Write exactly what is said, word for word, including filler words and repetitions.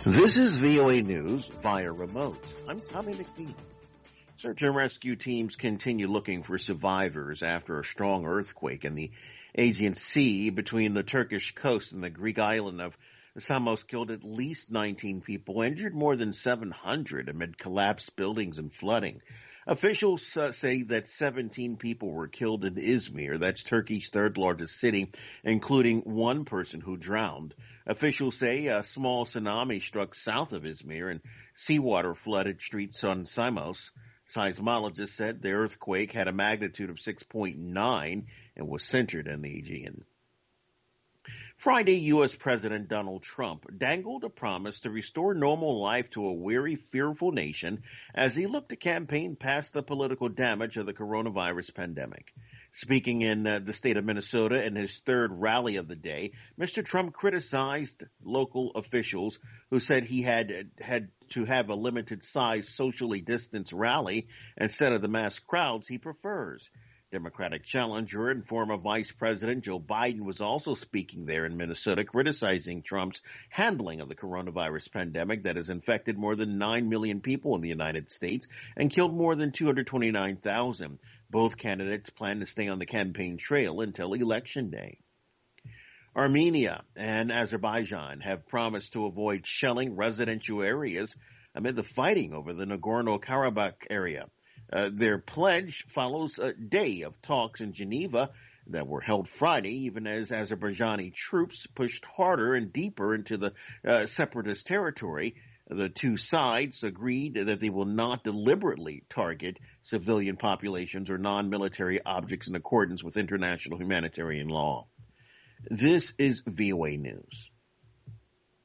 This is V O A News via remote. I'm Tommy McNeil. Search and rescue teams continue looking for survivors after a strong earthquake in the Aegean Sea between the Turkish coast and the Greek island of Samos killed at least nineteen people, injured more than seven hundred amid collapsed buildings and flooding. Officials uh, say that seventeen people were killed in Izmir, that's Turkey's third largest city, including one person who drowned. Officials say a small tsunami struck south of Izmir and seawater flooded streets on Samos. Seismologists said the earthquake had a magnitude of six point nine and was centered in the Aegean. Friday, U S. President Donald Trump dangled a promise to restore normal life to a weary, fearful nation as he looked to campaign past the political damage of the coronavirus pandemic. Speaking in uh, the state of Minnesota in his third rally of the day, Mister Trump criticized local officials who said he had had to have a limited-size, socially distanced rally instead of the mass crowds he prefers. Democratic challenger and former Vice President Joe Biden was also speaking there in Minnesota, criticizing Trump's handling of the coronavirus pandemic that has infected more than nine million people in the United States and killed more than two hundred twenty-nine thousand. Both candidates plan to stay on the campaign trail until Election Day. Armenia and Azerbaijan have promised to avoid shelling residential areas amid the fighting over the Nagorno-Karabakh area. Uh, their pledge follows a day of talks in Geneva that were held Friday, even as Azerbaijani troops pushed harder and deeper into the uh, separatist territory. The two sides agreed that they will not deliberately target civilian populations or non-military objects in accordance with international humanitarian law. This is V O A News.